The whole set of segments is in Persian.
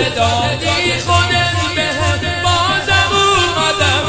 اجازه دادی خودت بهم بازم اومدم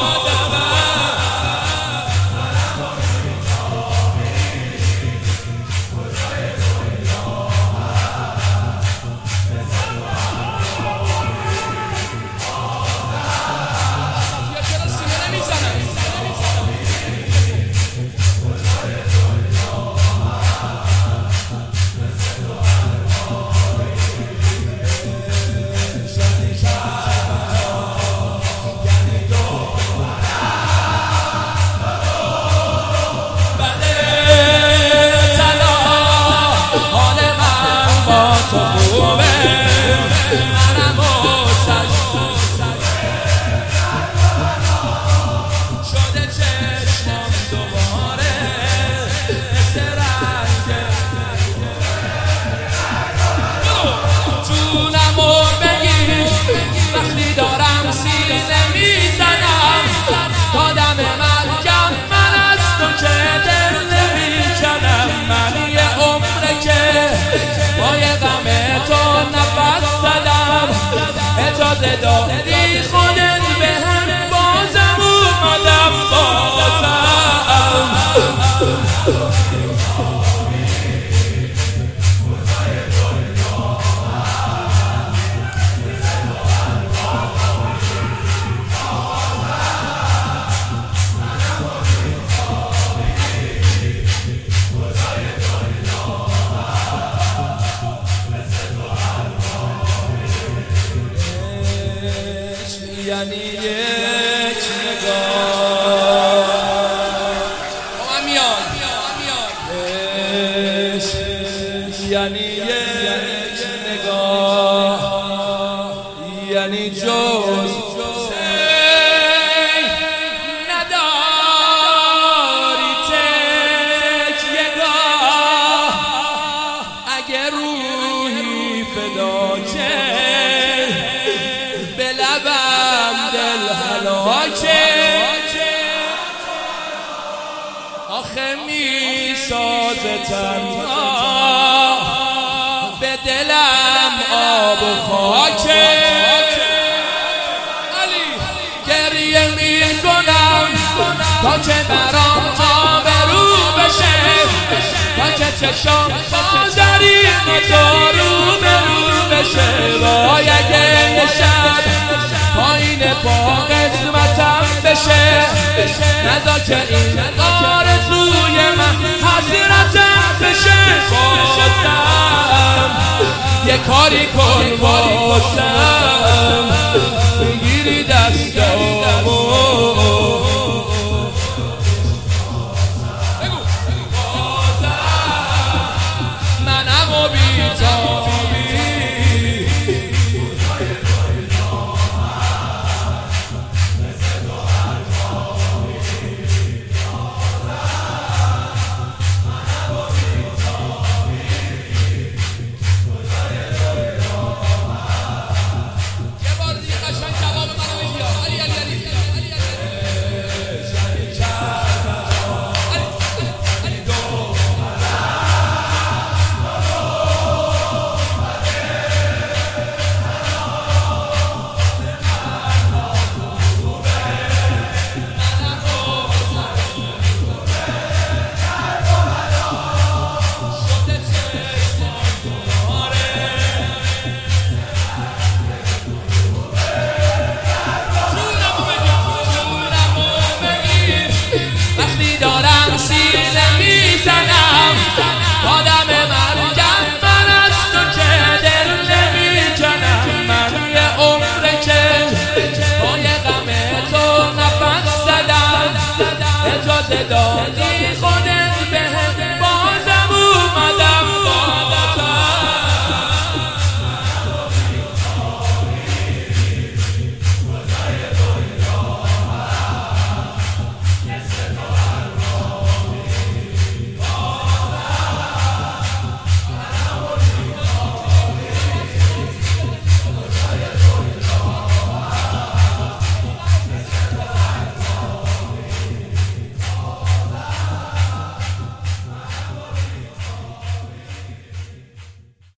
اجازه دادی خودت بهم بازم اومدم یعنی یک نگاه یعنی یک نگاه یعنی جز نداری تکیه‌گاه اگه روحی فدا چه به لبم دل هلاکه آخه میسازه تنها به دلم آب و خاکه گریه میکنم تا که برام آبرو بشه تا که چشام بازاری تو رو بشه وای اگه یه شب پایین پا قسمتم بشه نذار که این آرزوی من حسرتم بشه بازم یه کاری کن واسم